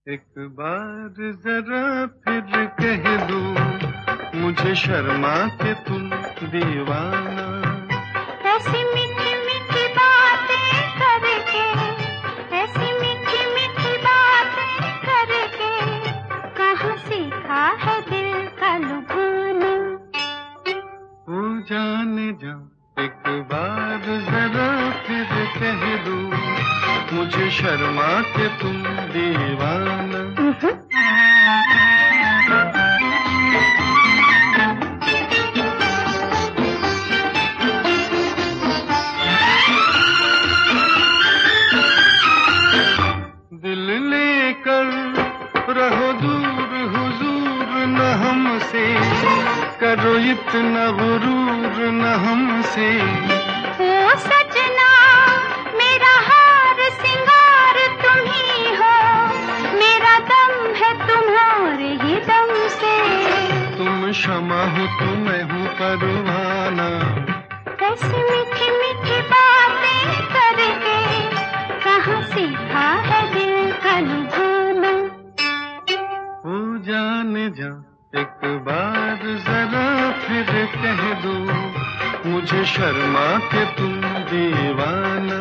एक बार जरा फिर कह दो, मुझे शर्मा के तुम दीवाना। ऐसी मीठी मीठी बातें करके, ऐसी मीठी मीठी बातें करके, कहाँ सीखा है दिल का लुभाना। ओ जाने जा, एक बार जरा फिर कह दो, मुझे शर्मा के तुम दीवाना। दिल लेकर रहो दूर हुजूर न हमसे, करो इतना गुरूर न हमसे। ओ सजना मेरा हार सिंगार तुम ही हो, मेरा दम है तुम्हारे ही दम से। तुम शमा हो तो मैं हूँ परवाना। ऐसी मीठी मीठी बातें करके, कहाँ सीखा है दिल का लुभाना। हो जाने जा, एक बार जरा फिर कह दो, मुझे शर्मा के तुम दीवाना।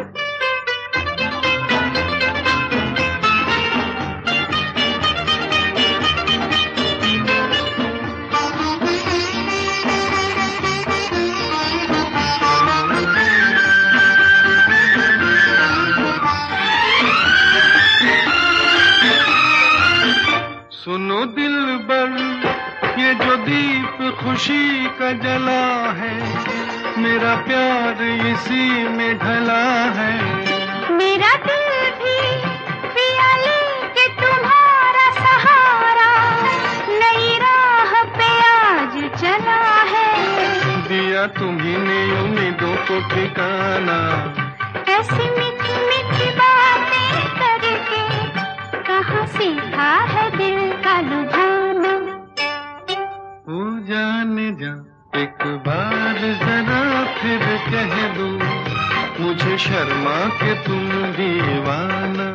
सुनो दिलबर, ये जो दीप खुशी का जला है, मेरा प्यार इसी में ढला है। मेरा दिल भी पिया लेके तुम्हारा सहारा, नई राह पे आज चला है। दिया तुम्ही ने उम्मीदों को ठिकाना। ऐसी मीठी मीठी बातें करके, कहाँ सीखा है दिल का लुभाना। हो जाने जा, एक बार जरा फिर कह दो, मुझे शर्मा के तुम दीवाना।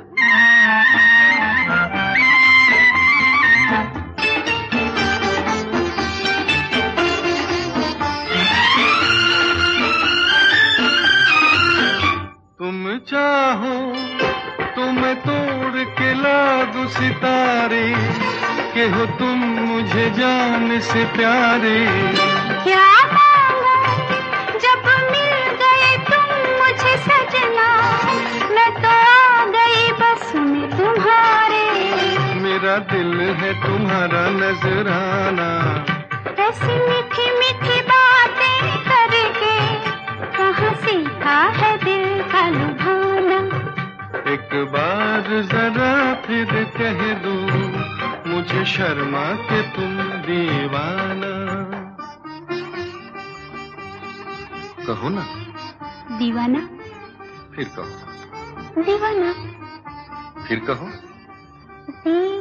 तुम चाहो तो मैं तोड़ के ला दूं सितारे, के हो तुम मुझे जान से प्यारे। क्या मांगो जब मिल गए तुम मुझे सजना, मैं तो आ गई बस में तुम्हारे। मेरा दिल है तुम्हारा नजराना। ऐसी मीठी मीठी बातें करके, कहाँ सीखा है दिल का लुभाना। एक बार जरा फिर कह दो, मुझे शर्मा के तुम दीवाना। कहो ना। दीवाना। फिर कहो। दीवाना। फिर कहो।